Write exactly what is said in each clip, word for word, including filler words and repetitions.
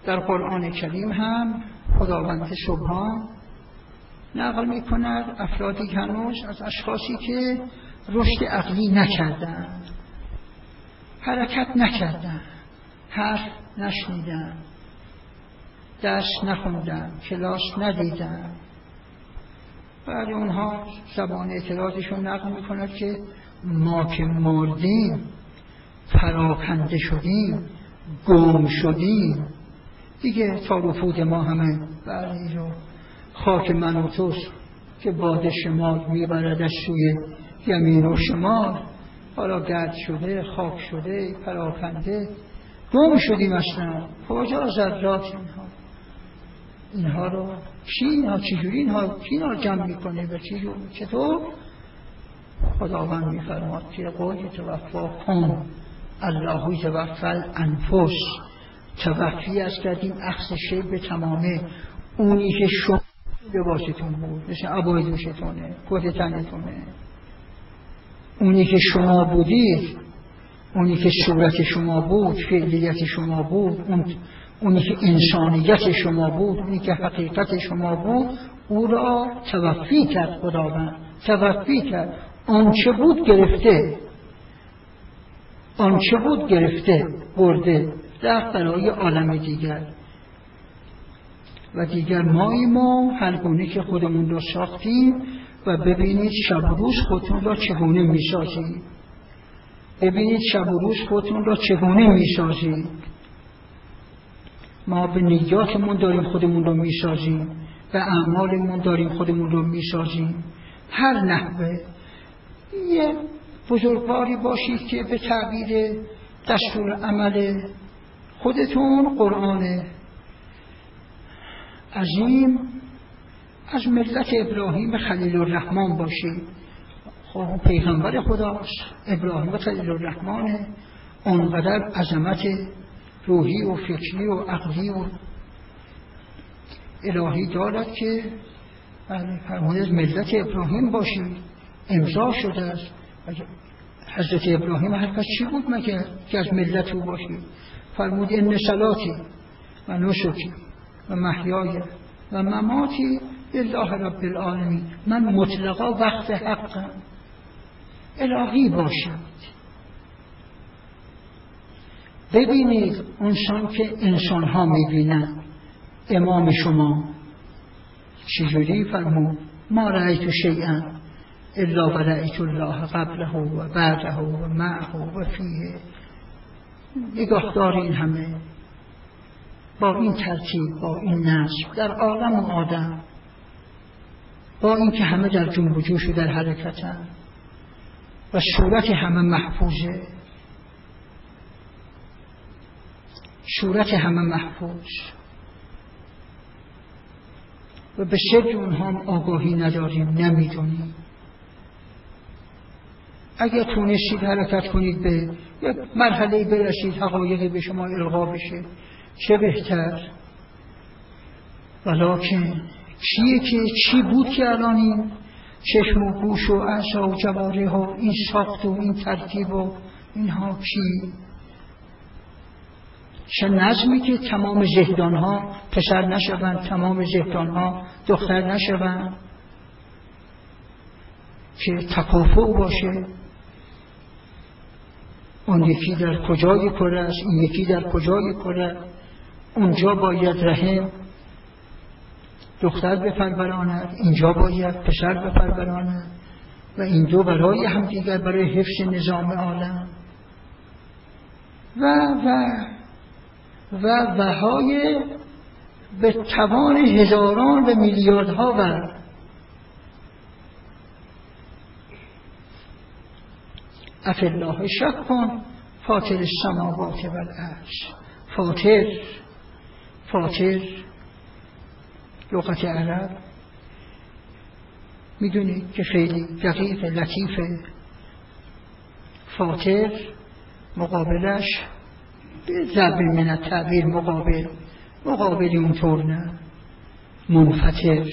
در قرآن کریم هم خداوند سبحان نقل می کند افرادی که هنوز از اشخاصی که رشد عقلی نکردن، حرکت نکردن، حرف نشنیدن، درس نخوندن، کلاس ندیدن، بعد اونها زبان اعتراضشون نقل می کند که ما که مردیم، پراکنده شدیم، گم شدیم، دیگه تا رفود ما همه برای رو خاک من و توست که باد شمال میبردش سوی یمین و شمال، حالا گرد شده، خاک شده، پراکنده، گم شدیم اصلا. کجا ذرات اینها اینها رو کی اینها چجوری اینها کی اینها رو جمع میکنه و چجور چطور؟ خداوند میفرماد که قول توفا کن اللهی توفا الانفس، توفی از کردیم اخذ شی به تمامه، اونی که شما لباستون بود مثل عبای دوشتونه، کت تنتونه، اونی که شما بودید، اونی که صورت شما بود، فعلیت شما بود، اون اونی که انسانیت شما بود، اونی که حقیقت شما بود، او را توفی کرد خداوند، توفی کرد. آنچه بود گرفته، آنچه بود گرفته برده رفت برای عالم دیگر و دیگر مایی ما هر گونه که خودمون را ساختیم و ببینید شب و روز خودتون را چگونه میسازید، ببینید شب و روز خودتون را چگونه میسازید. ما به نیاتمون داریم خودمون رو میسازیم، به اعمالمون داریم خودمون رو میسازیم. هر نحوه یه بزرگواری باشید که به تعبیر دستور عمل خودتون قرآن عظیم از ملت ابراهیم خلیل الرحمن باشید. خب پیغمبر خداست، ابراهیم خلیل الرحمن، اونقدر عظمت روحی و فکری و عقلی و الهی دارد که فرمود از ملت ابراهیم باشید، امضا شده است. حضرت ابراهیم هر کس چی بود مگه که از ملت او باشید؟ فرمود ان صلاتی و نسکی و محیای و مماتی لله رب العالمین، من مطلقا وقت حقم، الهی باشید. ببینید اونسان که انسان ها میبینن امام شما چجوری فرمود ما رأیت شیئا الا و رأیت الله قبله و بعده و معه و فیه. نگاهدار این همه با این ترتیب، با این نصب در عالم و آدم، با این که همه در جنب و جوش و در حرکتن و صورت همه محفوظه، صورت همه محفوظ و به سر اونها هم آگاهی نداریم، نمیدونیم. اگر تونستید حرکت کنید به یک مرحله برسید، حقایقی به شما القا بشه، چه بهتر. ولکن چیه که چی بود که الان این چشم و گوش و اعضا و جوارح و این ساخت و این ترتیب و اینها چی؟ چه نظمی که تمام زهدان ها پسر نشوند، تمام زهدان ها دختر نشوند، که تکافؤ باشه. اون یکی در کجای کره است، این یکی در کجای کره، اونجا باید رحم دختر بپروراند، اینجا باید پسر بپروراند و این دو برای هم دیگر برای حفظ نظام عالم و و و وهای به توان هزاران و میلیاردها و اف الله شک کن فاطر السماوات و الارض. فاطر فاطر لغت عرب میدونید که خیلی دقیق لطیفه. فاطر مقابلش به ضرب من التعبیر مقابل مقابلی اونطور نه. منفطر،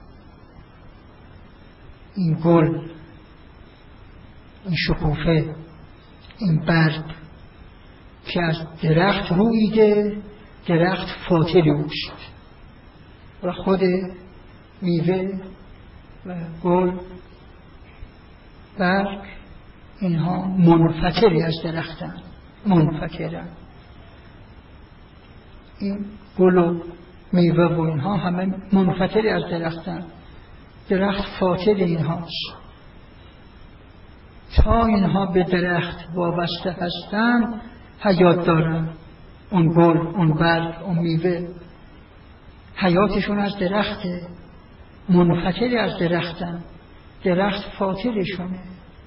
این گل، این شکوفه، این برگ که از درخت رویده درخت فاطر اوست و خود میوه و گل برگ اینها منفطری از درختن، منفطرن. این گل و میوه و اینها همه منفطری از درختن، درخت فاطر اینهاست. تا اینها به درخت وابسته هستن حیات دارن، اون گل، اون برگ، اون میوه حیاتشون از درخته، منفطری از درختن، درخت فاطرشونه،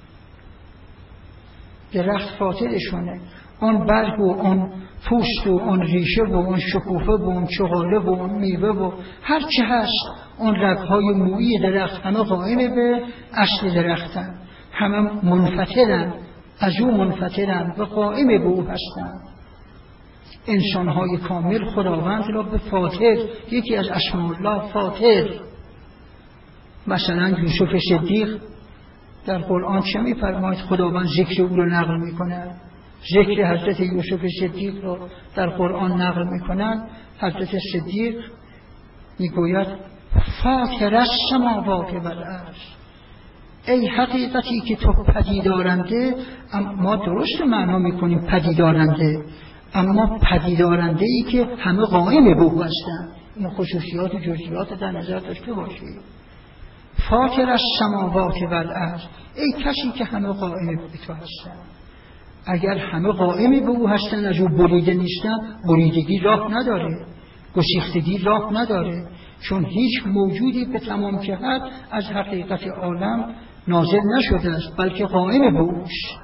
درخت فاطرشونه. اون برگ و اون پوست و اون ریشه و اون شکوفه و اون چغاله و اون میوه و هر چه هست، اون رگهای مویی درخت همه قائم به اصل درختن، همه منفطرن، از او منفطرن و قائم به او هستن. انسانهای کامل خداوند را به فاطر، یکی از اسماء الله فاطر. مثلا یوسف صدیق در قرآن چه می‌فرماید؟ خداوند ذکر او را نقل می‌کند، ذکر حضرت یوسف صدیق را در قرآن نقل می‌کند. حضرت صدیق میگوید فاطر السماوات والارض، ای حقیقتی که تو پدیدارنده، ما درست معنا می‌کنیم پدیدارنده، اما پدیدارنده ای که همه قائم به او هستند. این خصوصیات و جزئیات در نظر داشته باشید. فاطر السماوات والارض، ای کسی که همه قائم به تو هستند. اگر همه قائم به او هستند، از او بریده نیستند، بریدگی راه نداره، گسیختگی راه نداره، چون هیچ موجودی به تمام جهت از حقیقت عالم نازل نشده است، بلکه قائم به اوست.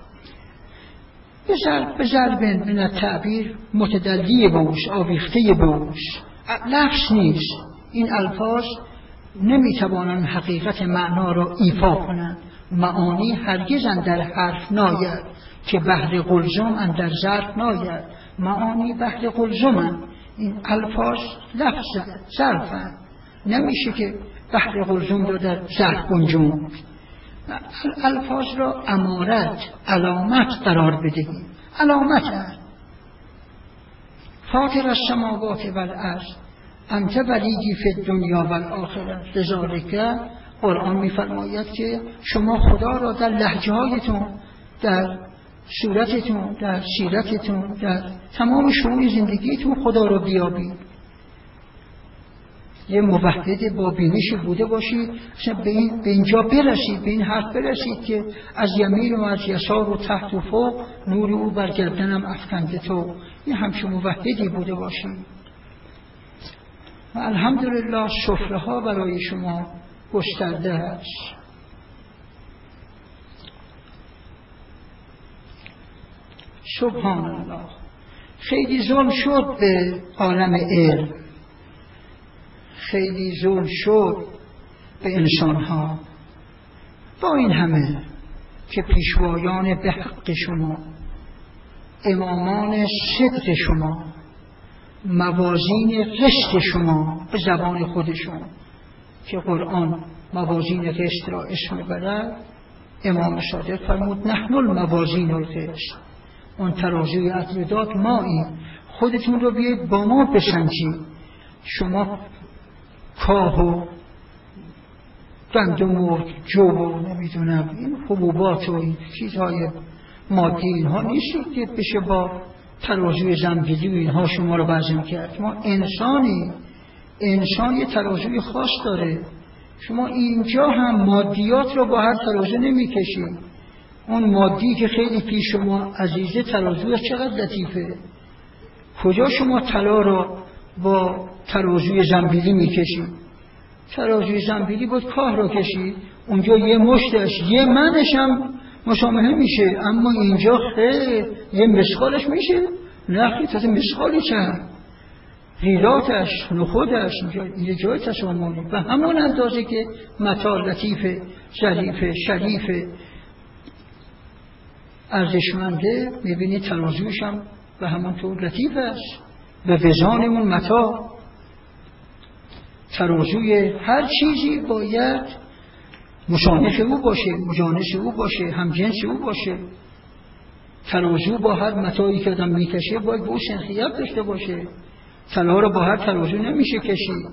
به ضرب من التعبیر متدلی به اوست، آویخته به اوست، لفظ نیست. این الفاظ نمیتوانند حقیقت معنا را ایفا کنند. معانی هرگز اندر حرف ناید که بحر قلزم اندر ظرف ناید. معانی بحر قلزمند، این الفاظ لفظ ظرفند، نمیشه که بحر قلزم را در ظرف گنجوند. الفاظ را امارت، علامت قرار بدهید، علامت هست. فاطر السماوات والارض انت ولیی فی الدنیا والآخره، لذالک قرآن میفرماید که شما خدا را در لهجه هایتون، در صورتتون، در سیرتتون، در تمام شئون زندگیتون خدا را بیابید. یه موحد با بینش بوده باشید، به این به اینجا برسید، به این حرف برسید که از یمین و از یسار و تحت و فوق نور او بر گردنم افکنده تو. این همچون موحدی بوده باشید. و الحمدلله سفره ها برای شما گسترده است. سبحان الله. خیلی ظلم شد به عالم علم، خیلی ظلم شد به انسان ها. با این همه که پیشوایان به حق شما، امامان صدق شما، موازین قسط شما به زبان خودشون که قرآن موازین قسط را اسم برد، امام صادق فرمود نحن الموازین القسط، اون ترازوی عدل داد ماییم، خودتون رو بیاید با ما بسنجید. شما کاه و گندم و جو و نمیدونم این حبوبات و این چیزهای مادی اینها نیستید که بشه با ترازوی زنبیلی و اینها شما رو وزن کرد. ما انسانی، انسان یه ترازوی خاص داره. شما اینجا هم مادیات رو با هر ترازو نمی کشید. اون مادی که خیلی پیش شما عزیزه، ترازوی چقدر لطیفه. کجا شما طلا رو با ترازوی زنبیلی می کشید؟ ترازوی زنبیلی بود کاه رو کشید، اونجا یه مشتش یه منش هم مسامحه میشه، اما اینجا خیلی یه مسخالش میشه. نخی تازه مسخالی چند غیراتش، نخودش یه جای تسامانی. و همون اندازه که متاع لطیف، ظریف، شریف، ارزشمنده، میبینی ترازویش هم به همون طور لطیف است. به وزانمون متاع، ترازوی هر چیزی باید مشانف او باشه، مجانس او باشه، همجنس او باشه. ترازو با هر متاعی که آدم میکشه باید به او سنخیت داشته باشه. طلا رو با هر ترازو نمیشه کشید.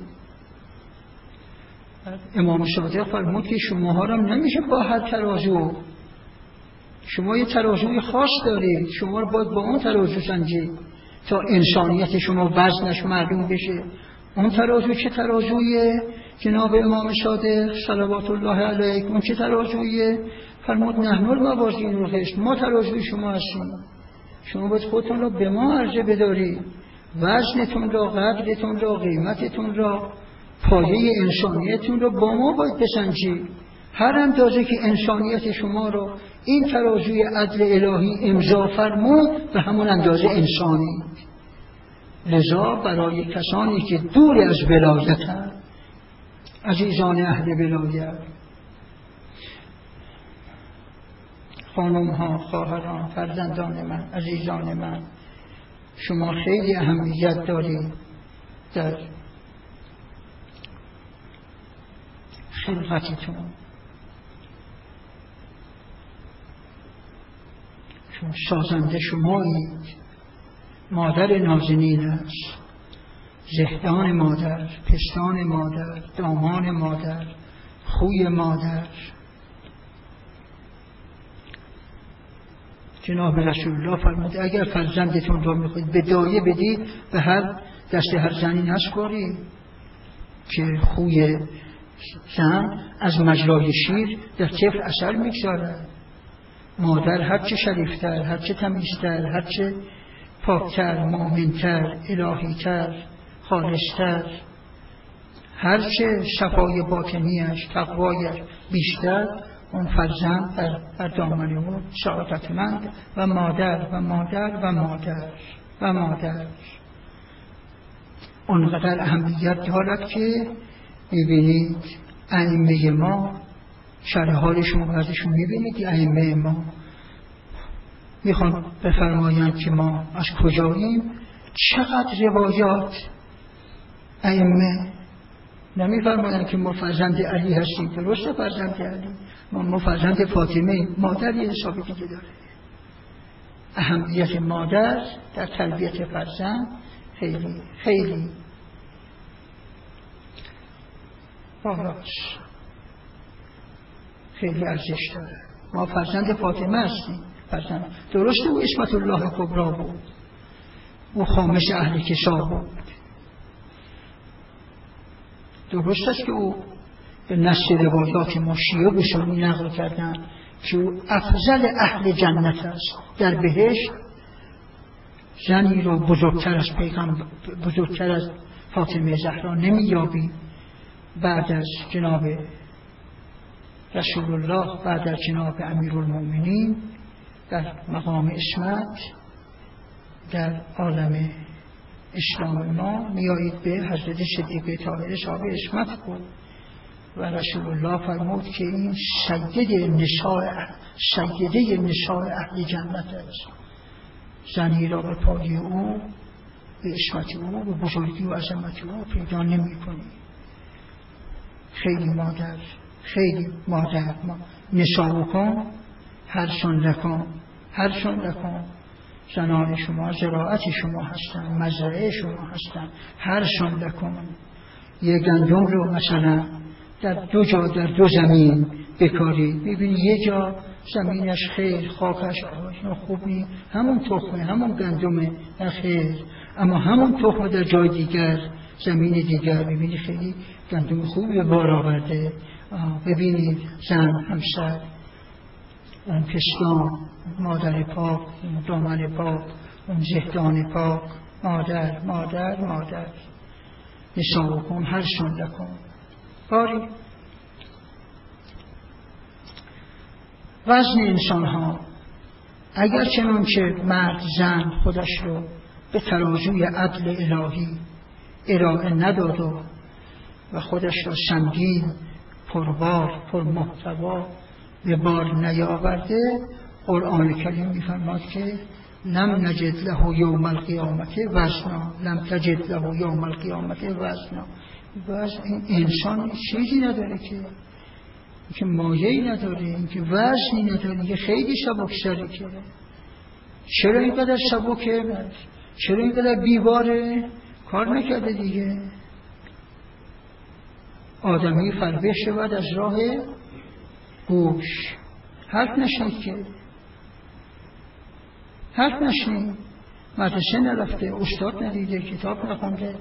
امام صادق فرمود که شماها رو نمیشه با هر ترازو، شما یه ترازوی خاص دارید، شما رو باید با اون ترازو سنجید تا انسانیت شما وزنش معلوم بشه. اون ترازو چه ترازویه؟ جناب امام صادق صلوات الله علیه اون چه ترازویه؟ فرمود نحن الموازین القسط، ما ترازوی شما هستیم، شما باید خودتون رو به ما عرضه بدارید، وزنتون را، قدرتون را، قیمتتون را، پایه انسانیتتون رو با ما باید بسنجید. هر اندازه که انسانیت شما رو این ترازوی عدل الهی امضا فرمود به همون اندازه انسانی. لذا برای کسانی که دور از ولایتند، عزیزان اهل ولایت، خانم ها، خواهران، فرزندان من، عزیزان من، شما خیلی اهمیت دارید در خلقتتون، چون سازنده شمایید. مادر نازنین است، زهدان مادر، پستان مادر، دامان مادر، خوی مادر. جناب رسول الله فرموده اگر فرزندتون رو میخواید به دایه بدید به هر دست هر زنی نسپارید که خوی زن از مجرای شیر در طفل اثر میگذارد. مادر هرچه شریفتر، هرچه تمیزتر، هرچه پاکتر، مؤمنتر، الهیتر، خالصتر، هرچه صفای باطنیش، تقوایش بیشتر، اون فرزند در, در دامن او سعادتمند و مادر و مادر و مادر و مادر اونقدر اهمیت دارد که میبینید ائمه ما، شرح حالشون و ازشون میبینید ائمه ما میخوان بفرمایند که ما از کجاییم. چقدر روایات ائمه نمیفرمایند که ما فرزند علی هستیم، درسته فرزند علی، ما ما فرزند فاطمه. مادر یه حسابی دیگه داره. اهمیت مادر در تربیت فرزند خیلی خیلی بالاست، خیلی ارزش داره. ما فرزند فاطمه هستیم. فرزند درسته او اسمت الله کبرا بود، او خامس اهل کسا بود، درست است که او به نص روایات ما شیعه به سنی نقل کردن که او افضل اهل جنت است. در بهشت زنی رو بزرگتر از پیغمبر، بزرگتر از فاطمه زهرا نمی‌یابی بعد از جناب رسول الله، بعد از جناب امیرالمومنین در مقام اسمت در عالم اسلام ما میایید به حضرت صدیقه طاهره صاحب اسمت بود و رسول الله فرمود که این سید نساء سیده نساء اهل جنت است. زنی را به پای او، به اسمت او، به بزرگی و عظمت او پیدا نمی کنی. خیلی مادر، خیلی مادر. ما نساؤکم حرث لکم، حرث لکم، زنان شما زراعت شما هستن، مزرعه شما هستن. حرث لکم، یه گندم رو مثلا در دو جا در دو زمین بکارید، ببینید یه جا زمینش خیر، خاکش خوبی، همون تخمه، همون گندمه خیر، اما همون تخمه در جای دیگر، زمین دیگر ببینید خیلی گندم خوبی بار آورده. ببینید زن، همسر، اون پستان، مادر پاک، اون دامن پاک، اون زهدان پاک، مادر مادر مادر. نساؤکم حرث لکم. باری وزن انسان ها اگر چنانچه مرد زن خودش رو به ترازوی عدل الهی ارائه نداد و خودش رو سنگین، پربار، پرمحتوا به بار نیاورده، قرآن کریم می‌فرماید که لم نجد له یوم القیامت وزنا، لم تجد له یوم القیامت وزنا. وزن این انسان چیزی نداره که که مایه‌ای نداره، این که وزنی نداره، که خیلی سبک‌سره. که چرا اینقدر سبکه؟ چرا اینقدر بیواره؟ کار نکرده دیگه. آدمی فربه شود از راه گوش، حرف نشنید که، حرف نشنید، مدرسه نرفته، استاد ندیده، کتاب نخونده،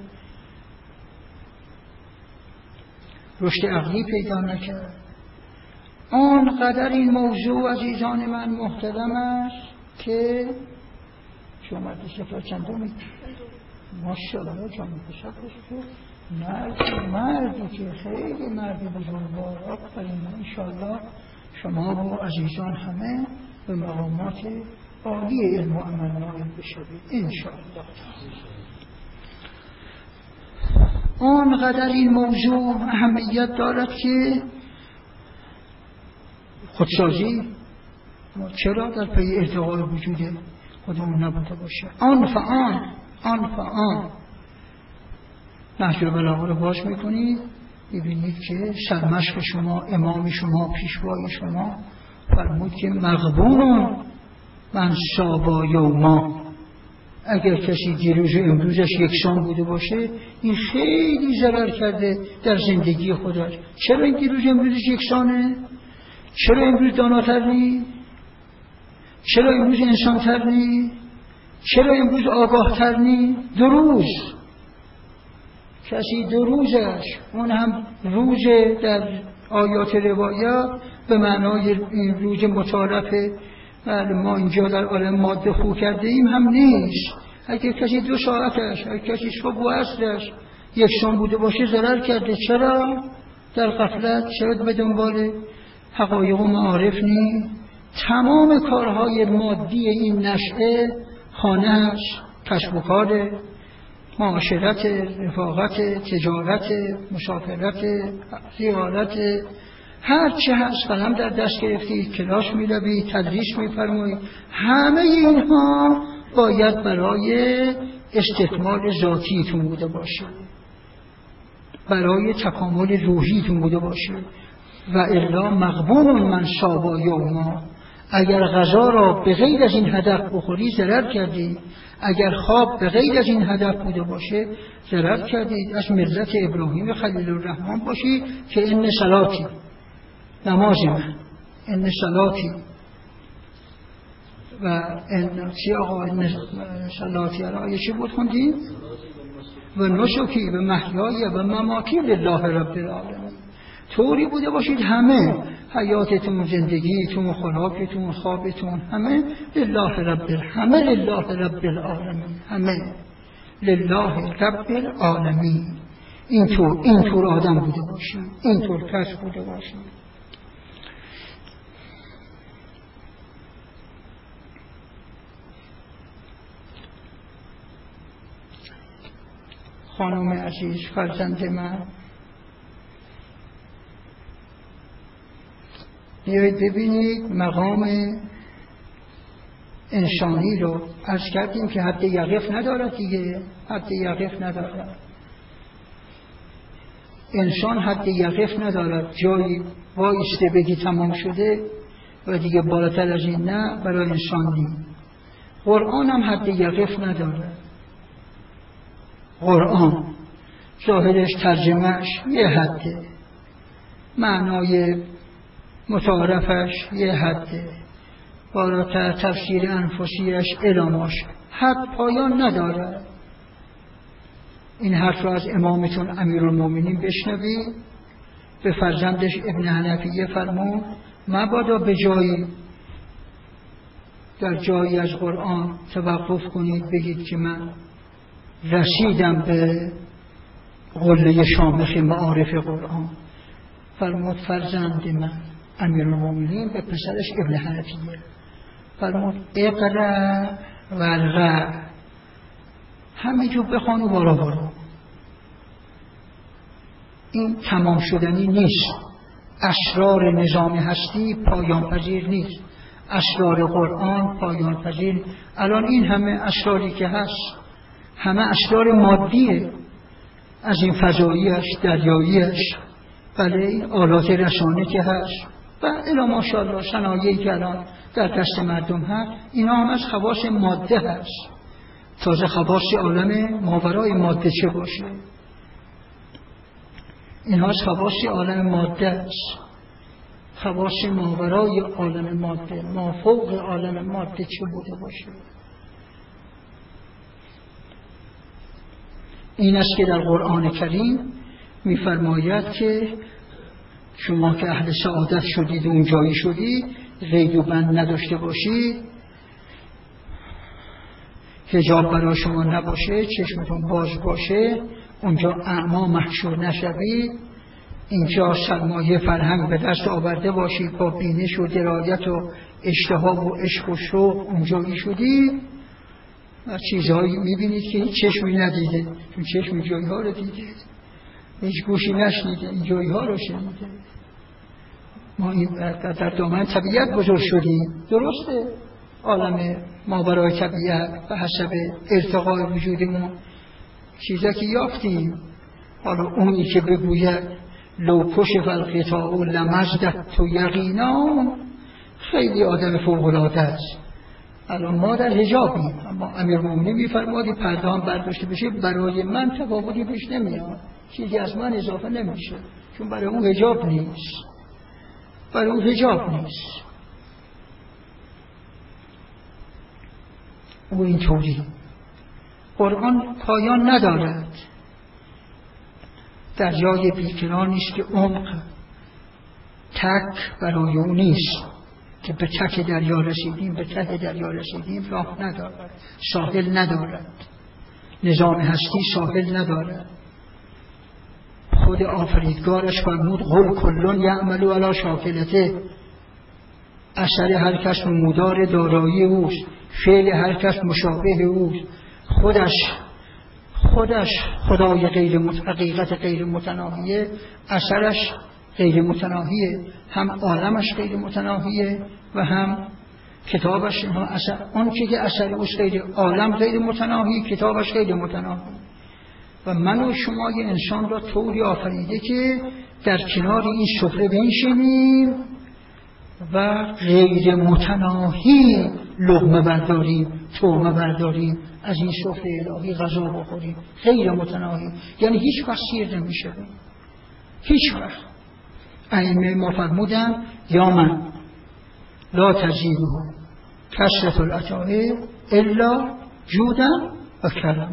رشد عقلی پیدا نکرد. آنقدر این موضوع عزیزان من محترم است که شما مدرسه تا چندمی؟ ماشاءالله جامعه پسر باشید، مردی مردی که خیلی مردی بزرگوار. آفرین، انشاءالله شما و عزیزان همه به مقامات عالی علم و عمل نائل بشوید انشاءالله. آنقدر این موضوع اهمیت دارد که خودسازی چرا در پی ارتقای وجود خودمون نبوده باشه. آن فآن آن فآن نهج البلاغه رو باز میکنید، ببینید که سرمشق شما، امام شما، پیشوای شما فرمود که مغبون من صابا یوما. اگر کسی دیروز و امروزش یکسان بوده باشه این خیلی ضرر کرده در زندگی خودش. چرا این دیروز امروزش یکسانه؟ چرا امروز داناتر نی؟ چرا امروز انسانتر نی؟ چرا امروز آگاهتر نی؟ دو روز کسی دو روزش، اون هم روز در آیات روایات به معنای این روز متعارف ما اینجا در عالم ماده خو کرده ایم هم نیست. اگر کسی دو ساعتش، اگر کسی صبح و عصرش یکسان بوده باشه ضرر کرده. چرا؟ در غفلت، چرا به دنبال حقایق و معارف نی؟ تمام کارهای مادی این نشأه، خانه‌اش، کسب و کار، معاشرت، رفاقت، تجارت، مسافرت، زیارت، هر چه هست قلم در دست گرفتید، کلاس می‌روید، تدریس می‌فرمایید، همه اینها باید برای استکمال ذاتیتون بوده باشه، برای تکامل روحیتون بوده باشه. و الا مغبون من صابا یوما. اگر غذا را به غیر از این هدف بخوری ضرر کردید، اگر خواب به غیر از این هدف بوده باشه ضرر کردید. از ملت ابراهیم خلیل الرحمن باشید که ان صلاتی، نماز من، ان صلاتی و ان چی آقا ان صلاتی آیه چی بود خوندید؟ و نسکی و محیای و مماتی لله رب العالمین. طوری بوده باشید همه حیاتتون، زندگیتون، خوراکتون، خوابتون همه لله رب همه لله رب العالمین، همه لله رب العالمین. اینطور اینطور آدم بوده باشید، اینطور کس بوده باشید. خانم عزیز، فرزند من، بیایید ببینید مقام انسانی رو عرض کردیم که حد یقف ندارد دیگه، حد یقف ندارد. انسان حد یقف ندارد، جایی وایسته بگی تمام شده و دیگه بالاتر از این نه برای انسان نیم. قرآن هم حد یقف ندارد. قرآن ظاهرش، ترجمهش یه حده، معنای متعارفش یه حده، بالاتر تفسیر انفسیش علاماش حد پایان نداره. این حرف را از امامتون امیرالمومنین بشنوید. به فرزندش ابن حنفیه فرمود مبادا به جایی در جایی از قرآن توقف کنید بگید که من رسیدم به قله شامخ معارف قرآن. فرمود فرزند من امیرالمومنین به پسرش ابن حنفیه فرمود اقرأ و الغا، همینجور بخوان و بارا بارا. این تمام شدنی نیست. اسرار نظام هستی پایان پذیر نیست، اسرار قرآن پایان پذیر. الان این همه اسراری که هست همه اسرار مادیه، از این فضاییش، دریاییش، بله آلات رسانه که هست و الا ماشاءالله صنایعی که الان در دست مردم هست، اینا هم از خواص ماده هست. تازه خواص عالم ماورای ماده چه باشه. اینها از خواص عالم ماده است. خواص ماورای عالم ماده، مافوق عالم ماده چه بوده باشه. این است که در قرآن کریم می‌فرماید که شما که اهل سعادت شدید و اونجایی شدید، قید و بند نداشته باشید، حجاب برای شما نباشه، چشمتون باز باشه، اونجا اعما محشور نشوید، اینجا سرمایه فرهنگ به دست آورده باشید، با بینش و درایت و اشتها و عشق و شوق اونجایی شدید، از چیزهایی میبینید که هیچ چشمی ندیده، چون چشم جایی ها رو دیده، هیچ گوشی نشنیده، این جایی ها رو شنیده. ما این در دامن طبیعت بزرگ شدیم، درسته عالم ماورای طبیعت به حسب ارتقای وجودمون چیزا که یافتیم. حالا اونی که بگوید لو کشف الغطاء لمزددت یقینا، خیلی آدم فوق العاده است. الان ما در حجابیم، اما امیرالمومنین میفرماد پرده هم برداشته بشه، برای من تفاوتی پیش نمیاد، چیزی از من اضافه نمیشه، چون برای اون حجاب نیست، برای اون حجاب نیست. او اینطوری قرآن پایان ندارد، دریای بیکرانی است که عمق تک برای او نیست که به تک دریا رسیدیم، به ته دریا رسیدیم، راه ندارد، ساحل ندارد، نظام هستی ساحل ندارد. خود آفریدگارش فرمود قل کل یعمل علی شاکلته، اثر هر کس نمودار دارایی اوست، فعل هر کس مشابه اوست. خودش خودش خدای غیر حقیقت غیر متناهیه، اثرش غیر متناهیه، هم عالمش غیر متناهیه و هم کتابش. اثر اون که اثر اوست غیر، عالم غیر متناهی، کتابش غیر متناهی. و من و شما یه انسان را طوری آفریده که در کنار این سفره بنشینیم و غیر متناهی لقمه برداریم، طعمه برداریم، از این سفره الهی غذا بخوریم، غیر متناهی، یعنی هیچ وقت سیر نمیشه، هیچ وقت. ائمه ما فرمودن یا من لا تزیده کثرة العطاء الا جودا و کرما.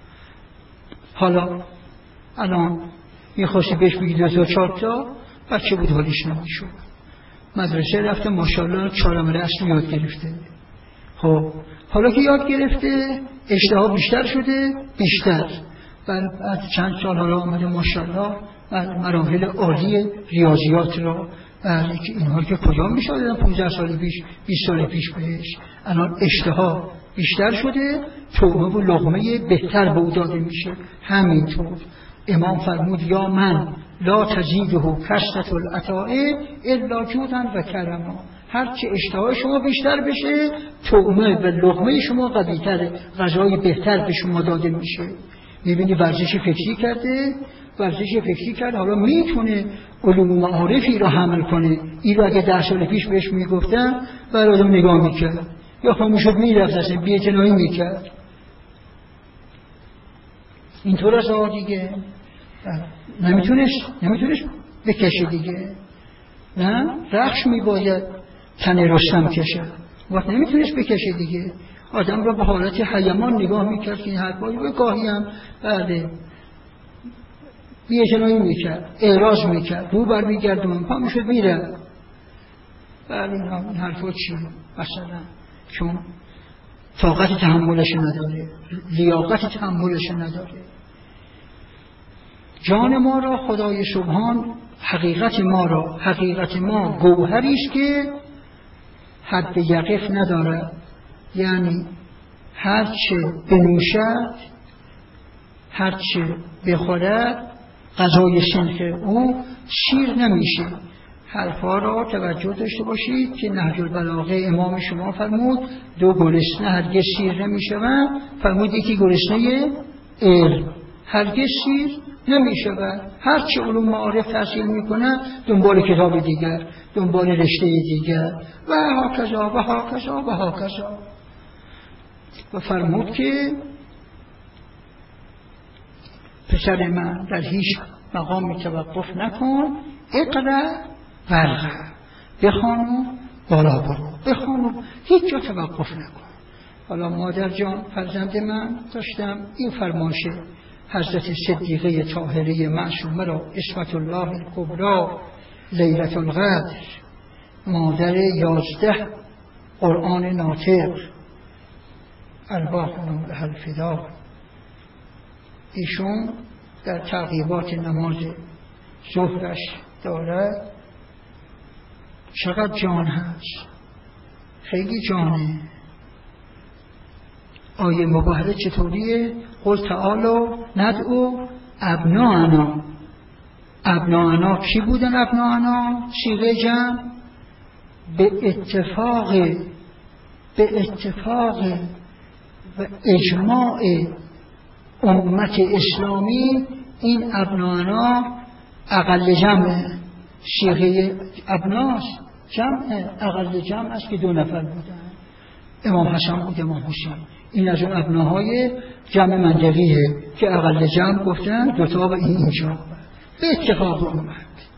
حالا الان میخواستی بهش بگی دو تا چهار تا، بچه بود حالیش نمیشد، مدرسه رفته ماشاءالله چهارم رسم یاد گرفته. خب حالا که یاد گرفته اشتها بیشتر شده، بیشتر بعد چند سال حالا آمده ماشاءالله مراحل عالی ریاضیات را، که اینها که کجا میشه دادن پانزده سال پیش، بیست سال پیش بهش. الان اشتها بیشتر شده، طعمه و لقمه بهتر به او داده میشه. همینطور امام فرمود یا من لا تزیده کثرة العطاء الا جودا و کرما. هرچه اشتهای شما بیشتر بشه، طعمه و لقمه شما قوی‌تره، غذای بهتر به شما داده میشه. میبینی ورزش فکری کرده، ورزش فکری کرده، حالا میتونه علوم معارفی را حمل کنه. این رو اگه ده سال پیش بهش میگفتن برای آدم نگاه میکرد یا خاموش شد میرفت، اصلا بی‌اعتنایی میکرد. اینطور است آقا دیگه، نمیتونش نمیتونش بکشه دیگه، نه رخش میباید تن رستم کشه، وقت نمیتونش بکشه دیگه. آدم را به حالت حیمان نگاه میکرد که این حرفایی به گاهی هم بله بی‌اعتنایی میکرد، اعراض میکرد، رو بر میگردون، پا میشد میره. بله این حرفا چیه؟ مثلا چون طاقت تحملش نداره، لیاقت تحملش نداره. جان ما را خدای سبحان، حقیقت ما را، حقیقت ما گوهری است که حد یقف نداره، یعنی هرچه بنوشد، هرچه بخورد، غذای سنخ او سیر نمیشه. حرفا را توجه داشته باشید که نهج البلاغه امام شما فرمود دو گرسنه هرگز سیر نمیشوند، فرمود یکی گرسنه علم هرگز سیر نمیشود. هرچه علوم معارف تحصیل میکنه دنبال کتاب دیگر، دنبال رشته دیگر و هاکذا و هاکذا و هاکذا. و فرمود که پسر من در هیچ مقامی توقف نکن، اقرأ ورقه، بخوان و بالا برو، بخوان و هیچ جا توقف نکن. حالا مادر جان فرزند من داشتم این فرمایش حضرت صدیقه طاهره معصومه را عصمت الله الکبری لیلة القدر مادر یازده قرآن ناطق ارواح لها الفدا، ایشون در تعقیبات نماز ظهرش دارد چقدر جان هست، خیلی جانه. آیه مباهله چطوریه؟ قل تعالوا ندعو ابناءنا. ابناءنا کی بودن؟ ابناءنا صیغه جمع به اتفاق به اتفاق و اجماع امت اسلامی این ابناءنا اقل جمع، صیغه ابناست، جمع اقل جمع است که دو نفر بودن، امام حسن بود امام حسین. این از اون ابناهای جمع منطقیه که اقل جمع گفتن دوتا و این اینجا به اتفاق اومد.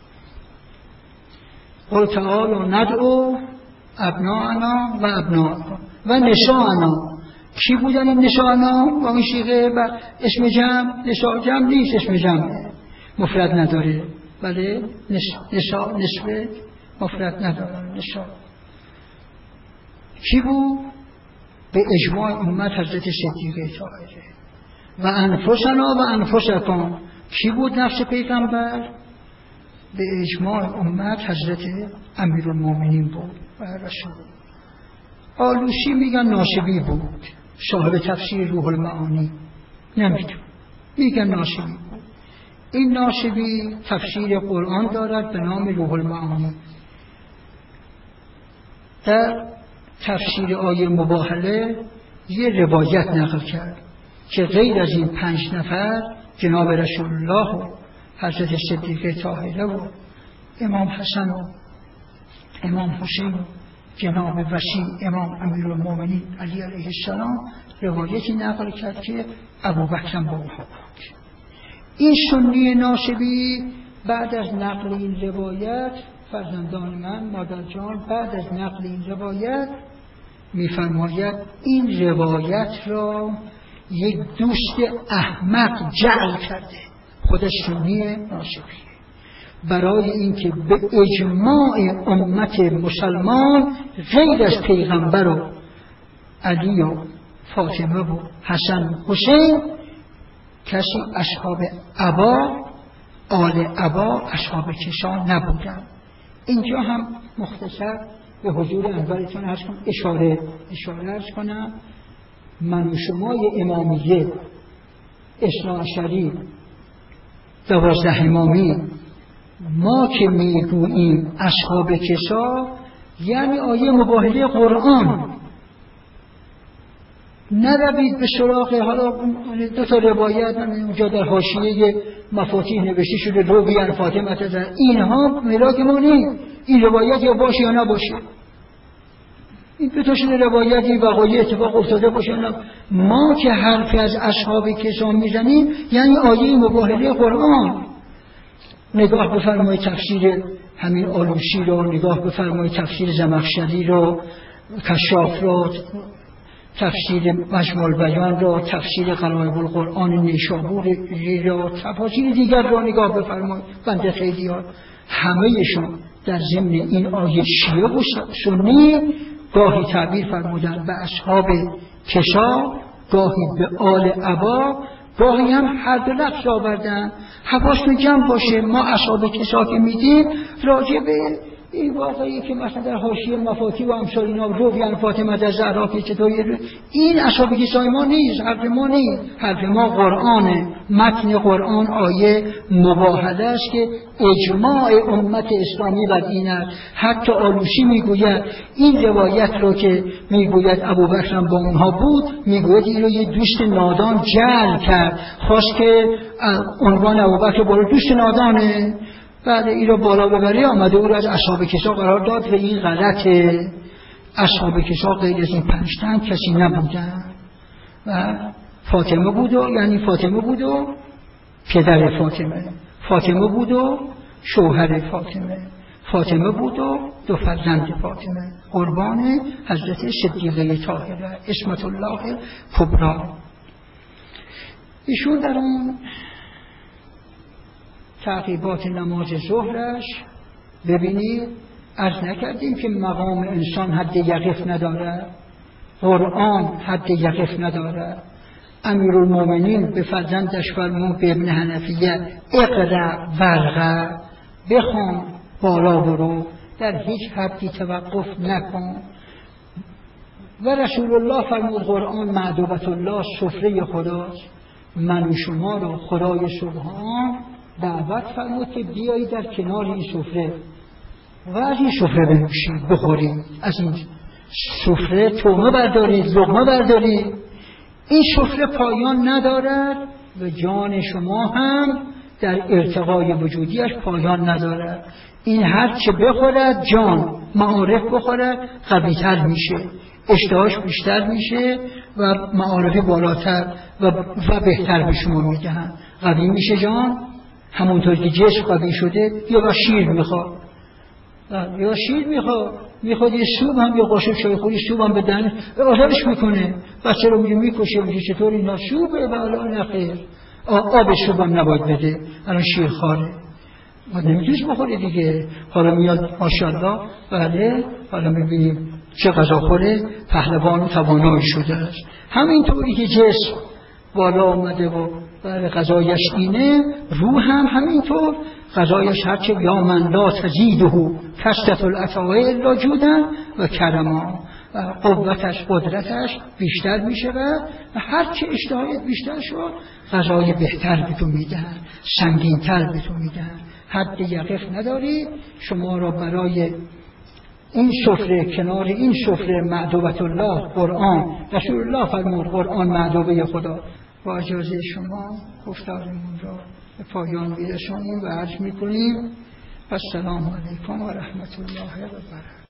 قل تعالوا ندعو ابناءنا و ابناءکم و نساءنا. کی بودن این نساءنا؟ و این صیغه و اسم جمع، نساء جمع نیست، اسم جمع مفرد نداره. بله نساء نسبه مفرد نداره. نساء کی بود؟ به اجماع امت حضرت صدیقه طاهره. و انفسنا و انفسکم. کی بود نفس پیغمبر؟ به اجماع امت حضرت امیرالمومنین بود و رسول. آلوسی میگن ناصبی بود، صاحب تفسیر روح المعانی نمیدون، میگن ناصبی بود. این ناصبی تفسیر قرآن دارد به نام روح المعانی. در تفسیر آیه مباهله یه روایت نقل کرد که غیر از این پنج نفر جناب رسول الله و حضرت صدیقه طاهره و امام حسن و امام حسین و جناب وسیع امام امیرالمومنین علی علیه السلام روایتی نقل کرد که ابوبکر با اونها بود. این سنی ناصبی بعد از نقل این روایت، فرزندان من، مادر جان، بعد از نقل این روایت میفرماید این روایت را یک دوست احمق جعل کرده، خودش سنی ناصبی، برای اینکه به اجماع امت مسلمان غیر از پیغمبر و علی و فاطمه و حسن و حسین کسی اصحاب ابا، آل ابا، اصحاب کسا نبودن. اینجا هم مختصر به حضور انورتون عرض کنم، اشاره اشاره عرض کنم. من و شمای امامیه اثنا عشری دوازده امامی ما که میگوییم اصحاب کسا یعنی آیه مباهله قرآن. نروید به سراغ حالا دو تا روایت اونجا در حاشیه مفاتیح نوشته شده رو بیان فاطمه تزن، اینها ملاک ما نیست. این روایت یا باشه یا نباشه، این دو تا شده روایتی وقایع اتفاق افتاده باشه. ما که حرفی از اصحاب کسا میزنیم یعنی آیه مباهله قرآن. نگاه بفرمایید تفسیر همین آلوسی رو، نگاه بفرمایید تفسیر زمخشری رو، کشاف رو، تفسیر مجموع البیان را، تفسیر غرایب القرآن نیشابوری را، تفاسیر دیگر را نگاه بفرمایید. بنده خیلی ها همه‌شون در ضمن این آیه شیعه و سنی گاهی تعبیر فرمودن به اصحاب کسا، گاهی به آل ابا، گاهی هم هر دو لفظ آوردن. حواستون جمع باشه، ما اصحاب کسا که میدیم راجع به این واقعی که مثلا در حاشیه مفاتیح و امثال اینا رو بیان فاطمه در زهرا که چطوری، این اصحاب کسای ما نیست، حرف ما نیست. حرف ما قرآنه، متن قرآن آیه مباهله است که اجماع امت اسلامی بر این است. حتی آلوسی میگوید این روایت رو که میگوید ابوبکر با اونها بود، میگوید این رو یه دوست نادان جعل کرد، خواست که عنوان ابوبکر بالا دوست نادانه، بعد این رو بالا ببری آمده او رو از اصحاب کسا قرار داد و این غلطه. اصحاب کسا غیر از این پنج تن کسی نبودن. و فاطمه بود و یعنی فاطمه بود و پدر فاطمه، فاطمه بود و شوهر فاطمه، فاطمه بود و دو فرزند فاطمه، قربان حضرت صدیقه طاهره عصمت الله کبری. ایشون در اون تعقیبات نماز ظهرش ببینید عرض نکردیم که مقام انسان حد یقف نداره، قرآن حد یقف نداره. امیرالمومنین به فرزندش فرمود به ابن حنفیه اقرأ ورقه، بخوان بالا برو، در هیچ حدی توقف نکن. و رسول الله فرمود قرآن معدوبت الله، سفره خداست، من و شما رو خدای سبحان دعوت فرمود که بیایی در کنار این سفره و از این سفره بنوشید، بخورید، از این سفره تومه بردارید، لقمه بردارید. این سفره پایان ندارد و جان شما هم در ارتقای وجودیش پایان ندارد. این هر چه بخورد جان معارف بخورد قوی‌تر میشه، اشتهاش بیشتر میشه و معارف بالاتر و, و بهتر به شما میدهن. قوی میشه جان، همونطور که جسم قوی شده. یا با شیر میخواد، یا شیر میخواد، میخواد یه سوب هم یا قاشق چای خوری سوب هم بدن آزارش میکنه، بچه رو میگه میکشه، میگه چطور اینا سوبه؟ بالا نخیر، آب سوب هم نباید بده، الان شیر خاره ما نمیتونیش بخوره دیگه. حالا میاد ماشاءالله، بله حالا میبینیم چه غذا خوره، پهلوان و توانایی شده است. همینطوری که جسم بالا آمده و بله غذایش اینه، روح هم همینطور غذایش هرچه یا من لا تزیده کثرت العطاء الا جودا و کرما، قوتش قدرتش بیشتر میشه و هرچه اشتهایت بیشتر شد غذای بهتر به تو میدن، سنگین‌تر به تو میدن. حد یقف نداری. شما را برای این سفره، کنار این سفره معدوبت الله قرآن، رسول الله فرمود قرآن معدوبه خدا. با اجازه شما گفتارمون را به پایان میرسونیم و عرض میکنیم السلام علیکم و رحمت الله و برکاته.